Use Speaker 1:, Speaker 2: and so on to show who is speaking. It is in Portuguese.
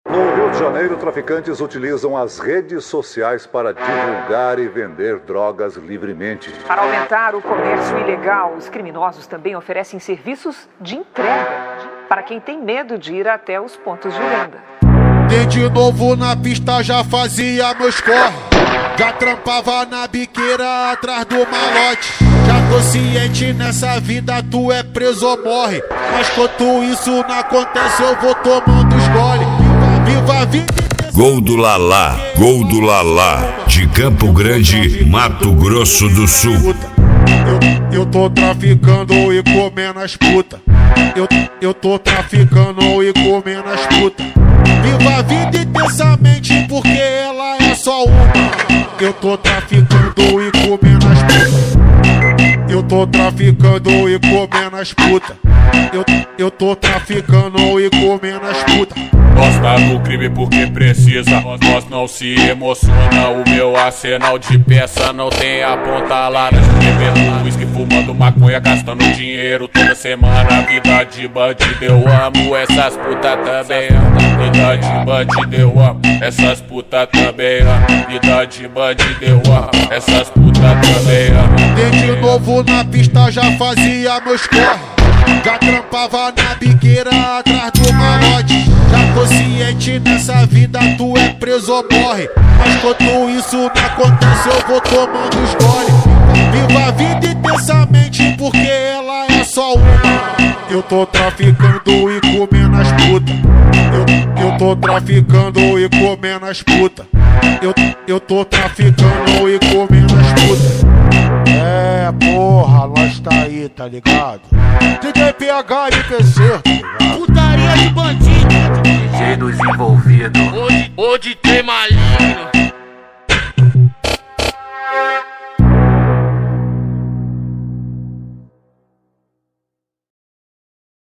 Speaker 1: No Rio de Janeiro, traficantes utilizam as redes sociais para divulgar e vender drogas livremente.
Speaker 2: Para aumentar o comércio ilegal, os criminosos também oferecem serviços de entrega para quem tem medo de ir até os pontos de venda.
Speaker 3: De novo na pista já fazia meus corre, já trampava na biqueira atrás do malote. Já tô ciente, nessa vida tu é preso ou morre, mas quanto isso não acontece eu vou tomando os gole. Viva a vida.
Speaker 4: Gol do Lalá, de Campo Grande, Mato Grosso do Sul.
Speaker 3: Eu tô traficando e comendo as putas. Eu tô traficando e comendo as putas. Viva a vida intensamente porque ela é só uma. Eu tô traficando e comendo as putas. Eu tô traficando e comendo as putas. Eu tô traficando e comendo as putas.
Speaker 5: Gosta do crime porque precisa, nós não se emociona. O meu arsenal de peça não tem a ponta laranja. Bebendo uísque, fumando maconha, gastando dinheiro toda semana. Vida de bandido eu amo, essas putas também amo. Vida de bandido eu amo, essas putas também amo. Vida de bandido eu amo, essas putas também amo.
Speaker 3: De novo na pista já fazia meus corre, já trampava na biqueira atrás do malote. Já tô ciente, nessa vida tu é preso ou morre, mas quanto isso não acontece eu vou tomando os gole. Viva a vida intensamente porque ela é só uma. Eu tô traficando e comendo as putas. Eu tô traficando e comendo as putas. Eu tô traficando e comendo as putas. É, porra, nós tá aí, tá ligado? DJ PH e PC, tá ligado?
Speaker 6: Putaria de bandido,
Speaker 7: DJ dos envolvidos
Speaker 6: ou de trem maligno.